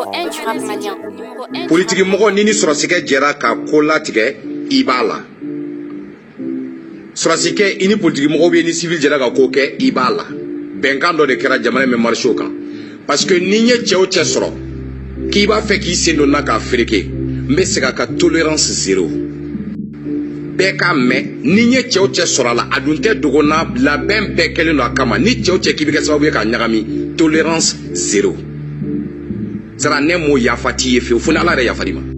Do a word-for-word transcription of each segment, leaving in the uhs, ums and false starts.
un du rap malien. Politique mɔgɔ ni ni sɔrɔsikɛ jɛra ka ko latigɛ i b'a la. Sɔrɔsikɛ i ni politique mɔgɔ bɛ ni civil jɛra ka ko kɛ i b'a la. Bɛnkan dɔ de kɛra jamana in bɛ marché o kan. Parce que ni ye cɛ o cɛ sɔrɔ k'i b'a fɛ k'i sen don na k'a fereke n bɛ segin a ka tolérance zéro. Bɛɛ k'a mɛn ni ye cɛ o cɛ sɔrɔ a la a dun tɛ dogo na labɛn bɛɛ kɛlen don a kama ni cɛ o cɛ k'i bɛ kɛ sababu ye k'a ɲagami tolérance zéro. Sara ne m'o yafa t'i ye fiyewu fo ni Ala yɛrɛ yafa l'i ma.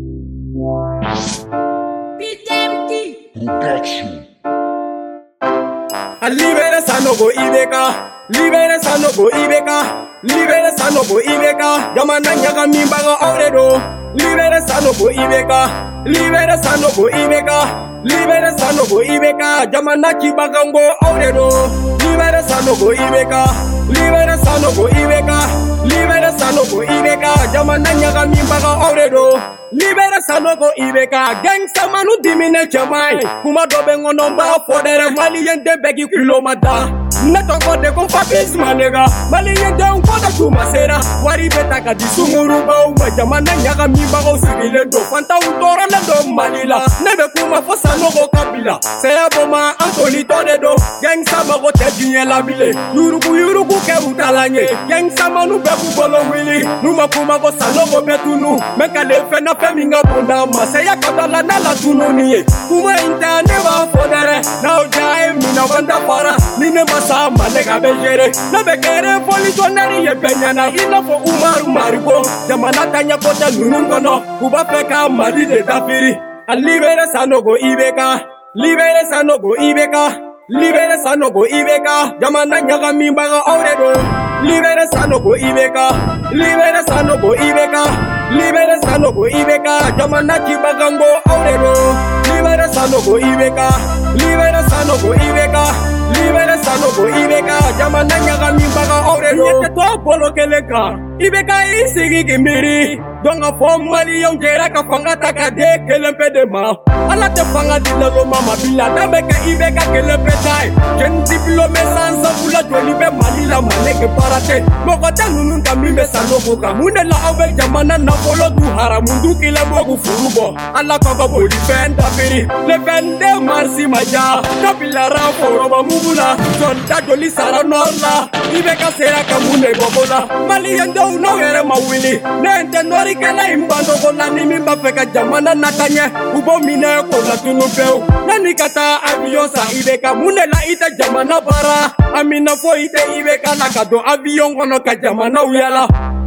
A libere Sanogo Ibeka, libere Sanogo Ibeka, libere Sanogo Ibeka, Yamana Nyagami Baga Oredo, libere Sanogo Ibeka, libere Sanogo Ibeka, libere Sanogo Ibeka, Yamana Kibagango Oredo, libere Sanogo Ibeka, libere Sanogo Ibeka, libere Sanogo Ibeka, Yamana Nyagami Baga Oredo. Libere Sanogo Ibeka, gangsta manu dimine chamai. Kuma dobe ngonomba fodere malien de begi kilomada. Netoko de kon Fabrice manega, malien de unkoda tumasera. Wari betaka di sumuruba uma jamana nyaga mimba o sigile do. Fanta utora le do malila. Nebe kuma fo Sanogo kabila. Seya boma antoli tode do. Gangsta mago te dinye labile. Yuruku yuruku ke utalanye. Gangsta manu beku bolo wili. Numa kuma ko Sanogo betunu. Meka le fena Minga bonda masaya kadala na la tunoniye kuma intane wa fodere na ojae mina banda para nine masa malega bejere na bekere politonari ye benyana ina fo umaru marigo jamana tanya kota nunungono kuba peka mali de dafiri a libere Sanogo Ibeka libere Sanogo Ibeka libere Sanogo Ibeka jamana nyaga mimbaga oredo libere Sanogo Ibeka libere Sanogo Ibeka libere Sanogo Ibeka, Jamana Kibagango Aurero. Libere Sanogo Ibeka, libere Sanogo Ibeka, libere Sanogo Ibeka, Jamana Nyagami Baga Aurero. Yete to polo keleka, Ibeka isigi kimiri. Donga fom mali yon jera ka fanga takade kelempe de ma. Ala te fanga di lalo mama bila dabeka Ibeka kelempe tai. Ken diplome sans fula jolibe mali la maneke parate. Mokota nunun kamime Sanogo kamune la avel jamana na polo du haramundu kila bogu furubo. Ala koko boli fenda firi. Le vende marsi maja. Kapila rafo roba mugula. Sonta joli sara norla. Ibeka sera kamune bobola. Mali yendo uno ere mawili. Nente nori kela imbando kola nimi bafeka jamana natanye. Ubo mine kola tunupeu. Nani kata avion sa Ibeka. Mune la ita jamana bara. Amina fo ite Ibeka la kado avion kono ka jamana uyala.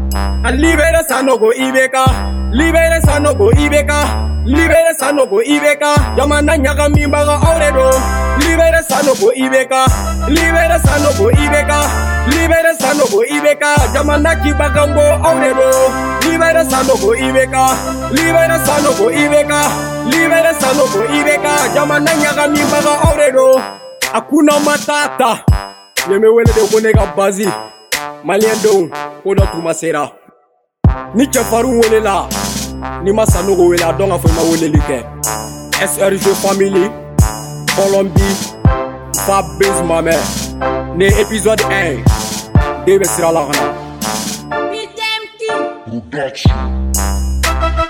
A libere Sanogo Ibeka, libere Sanogo Ibeka, libere Sanogo Ibeka, Yamana Nyaga Mimbaga Oredo, libere Sanogo Ibeka, libere Sanogo Ibeka, libere Sanogo Ibeka, Yamana Kibagango Oredo, libere Sanogo Ibeka, libere Sanogo Ibeka, libere Sanogo Ibeka, Yamana Nyaga Mimbaga Oredo, Akuna Matata, Yemewele de Bonega Bazi, Malien Don, Oda Tumasera. Ni Chefaru wele la, ni ma Sanogo wele la, donc a fait ma wele like. S R G Family, Colombie, Fabrice Mame, ne épisode un, Debe Sira la Rana. Production.